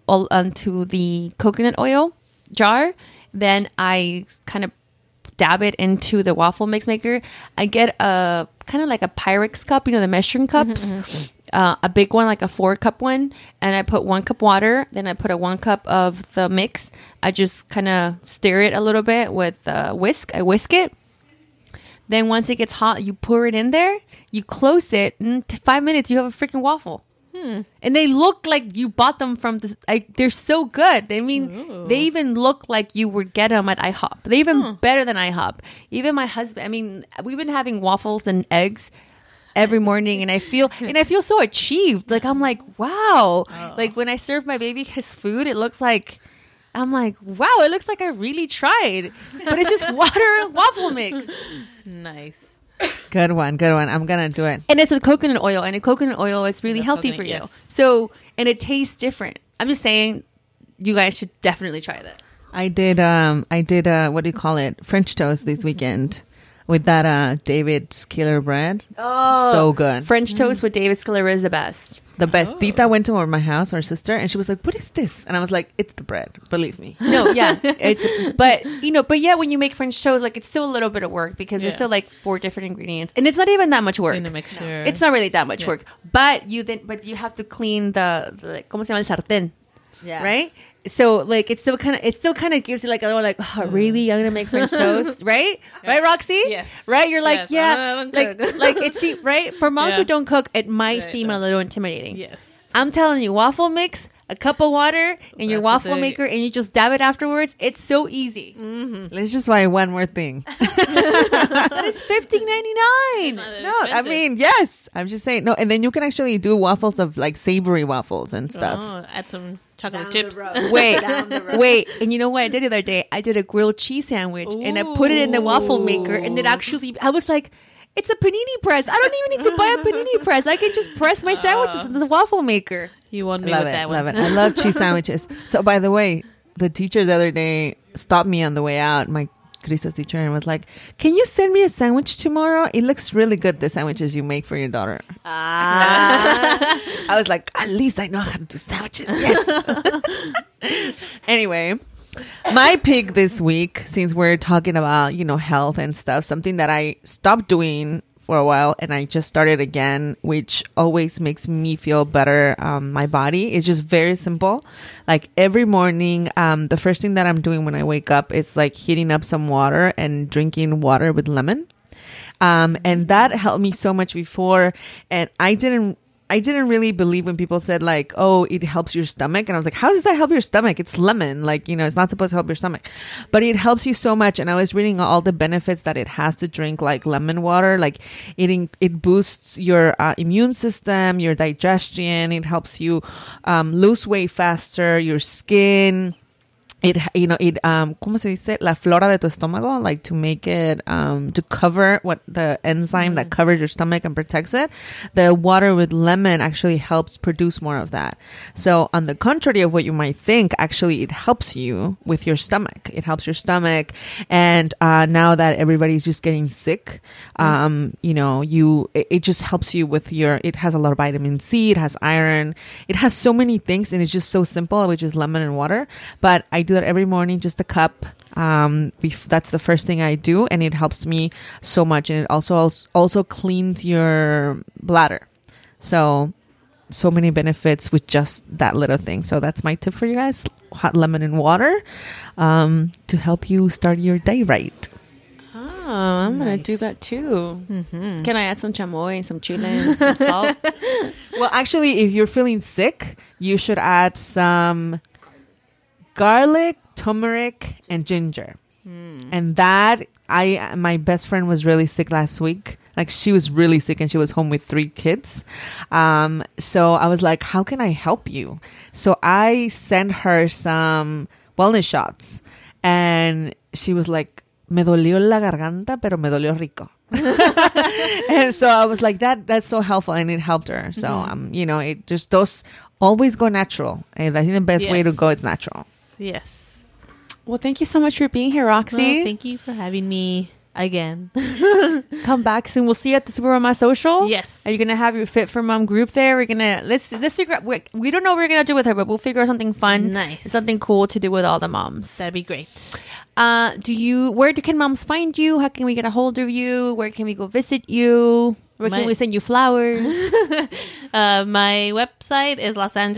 coconut oil jar. Then I kind of dab it into the waffle mix maker. I get a kind of like a Pyrex cup, the measuring cups. A big one, like a 4-cup one, and I put 1 cup water. Then I put a 1 cup of the mix. I just kind of stir it a little bit with a whisk. I whisk it. Then once it gets hot, you pour it in there. You close it. In 5 minutes, you have a freaking waffle. And they look like you bought them from this. They're so good. I mean, They even look like you would get them at IHOP. They're even better than IHOP. Even my husband. I mean, we've been having waffles and eggs every morning, and I feel so achieved. Like, I'm like, wow. Like when I serve my baby his food, it looks like, I'm like, wow, it looks like I really tried. But it's just water and waffle mix. Nice. Good one. I'm going to do it. And it's with coconut oil. And coconut oil is really healthy for you. Yes. So, and it tastes different. I'm just saying, you guys should definitely try that. I did what do you call it? French toast this weekend with that David's Killer bread. Oh, so good. French toast with David's Killer is the best. The best. Tita went to my house, our sister, and she was like, "What is this?" And I was like, "It's the bread. Believe me." No, yeah, but when you make French toast, like it's still a little bit of work because there's still like 4 different ingredients, and it's not even that much work in a mixture. No. It's not really that much work, but you have to clean the ¿cómo se llama el sartén? Yeah. Right. So like it still kind of gives you like a little like, oh, really, I'm gonna make French toast, right? Yeah. Right, Roxy? Yes. Right? You're like, like it's right for moms who don't cook. It might seem a little intimidating. Yes. I'm telling you, waffle mix, a cup of water in your waffle maker, and you just dab it afterwards. It's so easy. Mm-hmm. Let's just buy one more thing. But it's $15.99. No, I mean, yes. I'm just saying no, and then you can actually do waffles of like savory waffles and stuff. Oh, add some chocolate chips. Wait. And you know what I did the other day? I did a grilled cheese sandwich and I put it in the waffle maker, and it actually, I was like, it's a panini press. I don't even need to buy a panini press. I can just press my sandwiches in the waffle maker. You want me with that one. Love it. I love cheese sandwiches. So by the way, the teacher the other day stopped me on the way out, my Cristo's teacher, and was like, "Can you send me a sandwich tomorrow? It looks really good, the sandwiches you make for your daughter." I was like, at least I know how to do sandwiches. Yes. Anyway, my pick this week, since we're talking about, health and stuff, something that I stopped doing for a while and I just started again, which always makes me feel better. My body is just very simple. Like every morning, the first thing that I'm doing when I wake up is like heating up some water and drinking water with lemon. And that helped me so much before. And I didn't really believe when people said like, oh, it helps your stomach. And I was like, how does that help your stomach? It's lemon. Like, it's not supposed to help your stomach, but it helps you so much. And I was reading all the benefits that it has to drink like lemon water. Like it boosts your immune system, your digestion. It helps you lose weight faster, your skin. ¿Cómo se dice? La flora de tu estómago, like to make it, to cover what the enzyme that covers your stomach and protects it. The water with lemon actually helps produce more of that. So on the contrary of what you might think, actually it helps you with your stomach. It helps your stomach. And, now that everybody's just getting sick, it just helps you with it has a lot of vitamin C, it has iron, it has so many things, and it's just so simple, which is lemon and water. But I do that every morning, just a cup. That's the first thing I do, and it helps me so much. And it also cleans your bladder. So many benefits with just that little thing. So that's my tip for you guys: hot lemon and water, to help you start your day right. Oh, I'm gonna do that too. Mm-hmm. Can I add some chamoy, some chile, and some salt? Well, actually, if you're feeling sick, you should add some garlic, turmeric, and ginger. And that, my best friend was really sick last week. Like she was really sick and she was home with 3 kids. So I was like, how can I help you? So I sent her some wellness shots and she was like, me dolió la garganta, pero me dolió rico. And so I was like, that's so helpful, and it helped her. So, it just, those always go natural. And I think the best way to go is natural. Yes. Well, thank you so much for being here, Roxy. Well, thank you for having me again. Come back soon. We'll see you at the Super Mama Social. Yes. Are you gonna have your Fit for Mom group there? We're gonna let's figure out. We don't know what we're gonna do with her, but we'll figure out something fun, nice, something cool to do with all the moms. That'd be great. Where can moms find you? How can we get a hold of you? Where can we go visit you? Where can we send you flowers? My website is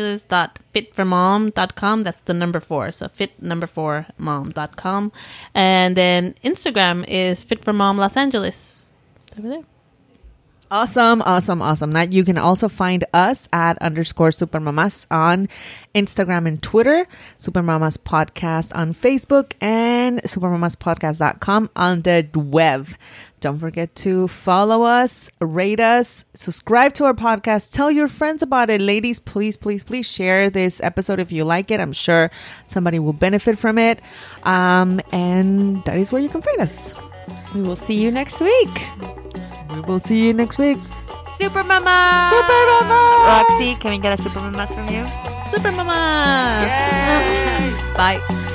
losangeles.fitformom.com. That's the number 4. So fit4mom.com. And then Instagram is fitformomlosangeles. Over there. Awesome. Now you can also find us at _supermamas on Instagram and Twitter, Supermamas Podcast on Facebook, and supermamaspodcast.com on the web. Don't forget to follow us, rate us, subscribe to our podcast, tell your friends about it. Ladies, please share this episode if you like it. I'm sure somebody will benefit from it. And that is where you can find us. We will see you next week. Super Mama! Roxy, can we get a Super Mama from you? Super Mama! Yes! Bye.